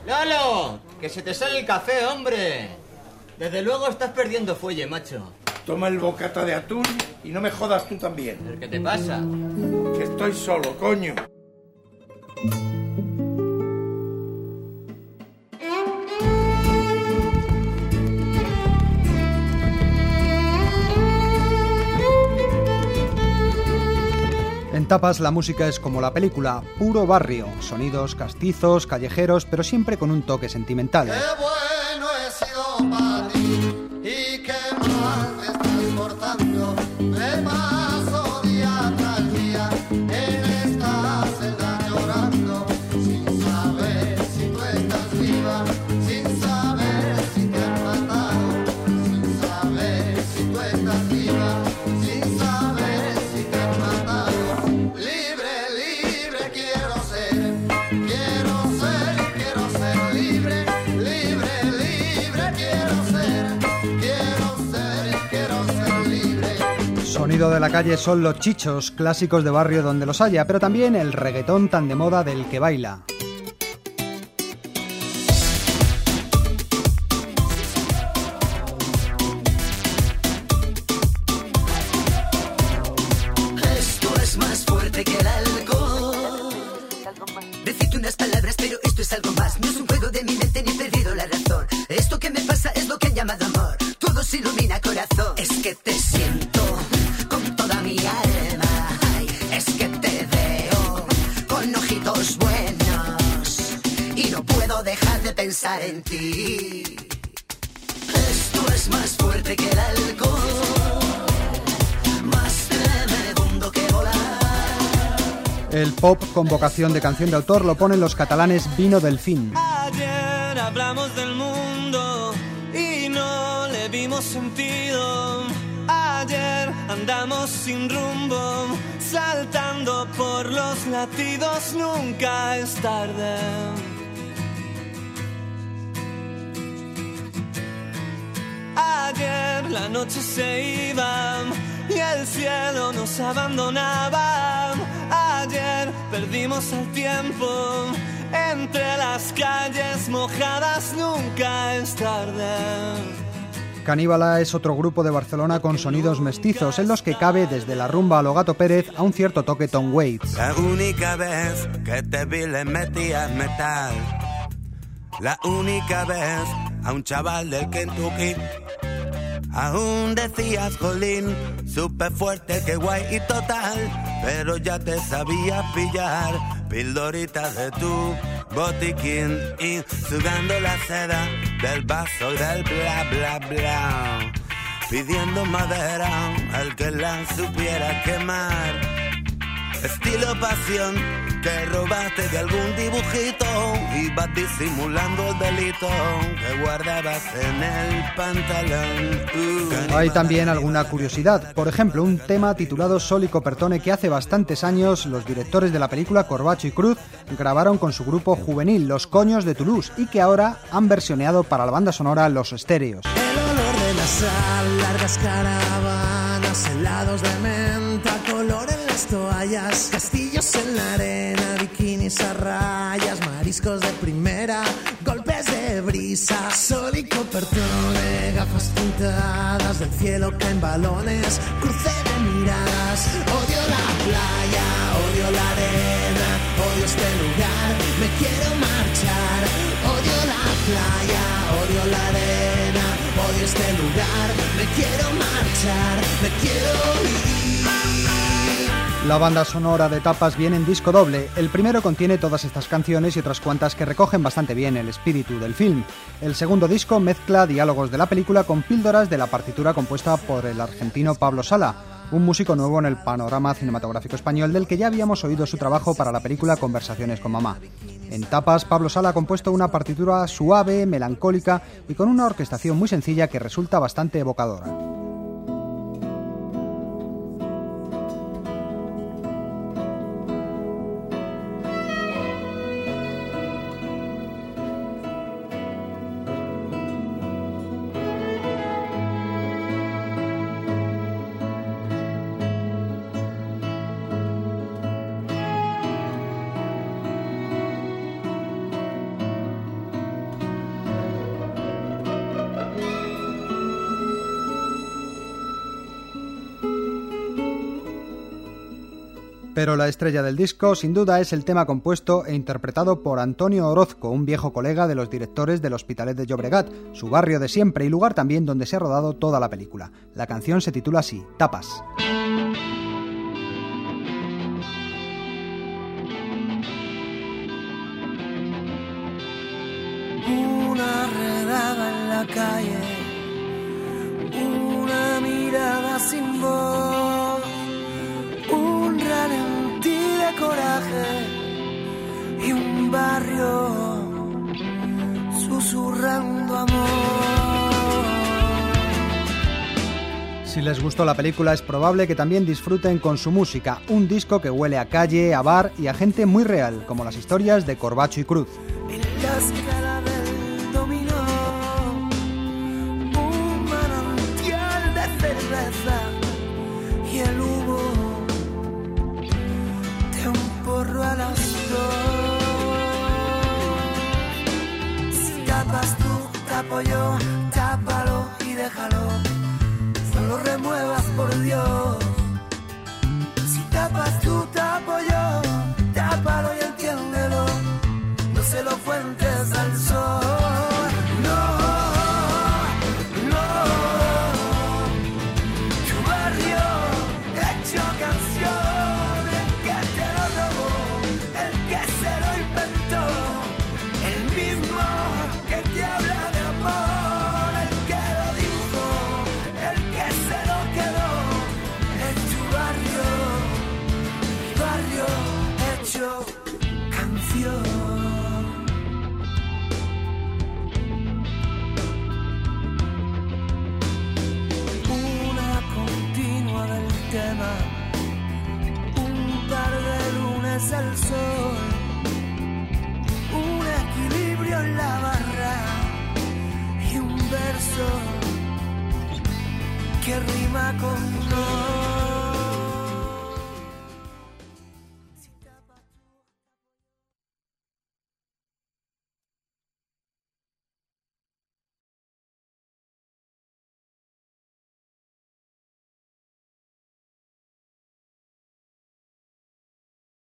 ¡Lalo! ¡Que se te sale el café, hombre! Desde luego estás perdiendo fuelle, macho. Toma el bocata de atún y no me jodas tú también. ¿Pero qué te pasa? Que estoy solo, coño. En Tapas la música es como la película, puro barrio, sonidos castizos, callejeros, pero siempre con un toque sentimental. ¡Qué bueno he sido para ti! ¡Y qué mal te estás portando! Me paso día tras día en esta celda llorando, sin saber si tú estás viva, sin saber si te han matado, sin saber si tú estás viva, sin saber si te han matado. Libre, libre quiero ser libre, libre, libre quiero ser libre. Sonido de la calle son los chichos, clásicos de barrio donde los haya, pero también el reggaetón tan de moda del que baila. Esto es más fuerte que el alcohol. Decirte unas palabras, pero esto es algo más. No es un juego de mi mente ni he perdido la razón. Esto que me pasa es lo que han llamado amor. Todo se ilumina, corazón. Es que te siento con toda mi alma. Ay, es que te veo con ojitos buenos y no puedo dejar de pensar en ti. Esto es más fuerte que el alcohol, más tremendo que volar. El pop con vocación de canción de autor lo ponen los catalanes Vino Delfín. Ayer hablamos del mundo y no le vimos sentido. Ayer andamos sin rumbo, saltando por los latidos, nunca es tarde. Ayer la noche se iba y el cielo nos abandonaba. Ayer perdimos el tiempo entre las calles mojadas, nunca es tarde. Caníbala es otro grupo de Barcelona con sonidos mestizos, en los que cabe desde la rumba a lo Gato Pérez a un cierto toque Tom Waits. La única vez que te vi le metías metal. La única vez a un chaval del Kentucky aún decías, jolín, súper fuerte, qué guay y total. Pero ya te sabías pillar pildoritas de tu botiquín y sudando la seda del vaso y del bla bla bla, pidiendo madera al que la supiera quemar. Estilo pasión que robaste de algún dibujito, ibas disimulando el delito que guardabas en el pantalón. Hay también alguna curiosidad, por ejemplo un tema titulado Sol y Copertone que hace bastantes años los directores de la película Corbacho y Cruz grabaron con su grupo juvenil Los Coños de Toulouse y que ahora han versioneado para la banda sonora Los Estéreos. El olor de la sal, largas caravanas, helados de menta, color en las toallas, castillos en la arena, bikinis a rayas, mariscos de primera, golpes de brisa, sol y copertone, gafas pintadas, del cielo caen balones, cruce de miradas, odio la playa, odio la arena, odio este lugar, me quiero marchar, odio la playa, odio la arena, odio este lugar, me quiero marchar, me quiero ir. La banda sonora de Tapas viene en disco doble. El primero contiene todas estas canciones y otras cuantas que recogen bastante bien el espíritu del film. El segundo disco mezcla diálogos de la película con píldoras de la partitura compuesta por el argentino Pablo Sala, un músico nuevo en el panorama cinematográfico español del que ya habíamos oído su trabajo para la película Conversaciones con mamá. En Tapas, Pablo Sala ha compuesto una partitura suave, melancólica y con una orquestación muy sencilla que resulta bastante evocadora. Pero la estrella del disco, sin duda, es el tema compuesto e interpretado por Antonio Orozco, un viejo colega de los directores del Hospitalet de Llobregat, su barrio de siempre y lugar también donde se ha rodado toda la película. La canción se titula así, Tapas. Una redada en la calle, una mirada sin voz, un ralentí de coraje y un barrio susurrando amor. Si les gustó la película, es probable que también disfruten con su música, un disco que huele a calle, a bar y a gente muy real, como las historias de Corbacho y Cruz. En la escala del dominó, un manantial de cerveza y el humo de un porro a las 2. Si tapas tú, tapo yo, tápalo y déjalo, no lo remuevas por Dios. Si tapas tú, tapo yo, tápalo y entiéndelo, no se lo fuentes al sol. No, no, tu barrio hecho canción, el que te lo robó, el que se lo inventó, el mismo que te habla de amor, el que lo dibujó, el que se lo quedó, es tu barrio, mi barrio hecho canción. Un par de lunes al sol, un equilibrio en la barra y un verso que rima con no.